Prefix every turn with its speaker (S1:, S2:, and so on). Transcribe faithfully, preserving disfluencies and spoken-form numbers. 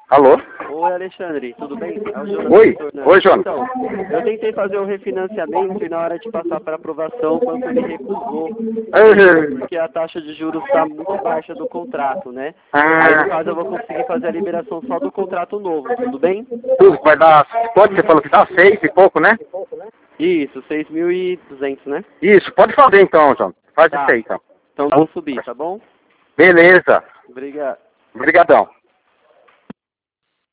S1: Alô?
S2: Oi, Alexandre, tudo bem? É o Jonas
S1: Oi,
S2: retornando.
S1: oi, Jonas.
S2: Então, eu tentei fazer o refinanciamento e na hora de passar para aprovação, o banco me recusou,
S1: Eh,
S2: porque a taxa de juros está muito baixa do contrato, né? Aí, no
S1: Ah,
S2: caso, eu vou conseguir fazer a liberação só do contrato novo, tudo bem?
S1: tudo vai dar, pode, você falou que dá seis e pouco, né?
S2: Isso, seis mil e duzentos, né?
S1: Isso, pode fazer então, Jonas. Faz isso
S2: Tá,
S1: aí então.
S2: então vamos subir, tá bom?
S1: Beleza.
S2: Obrigado.
S1: Obrigadão.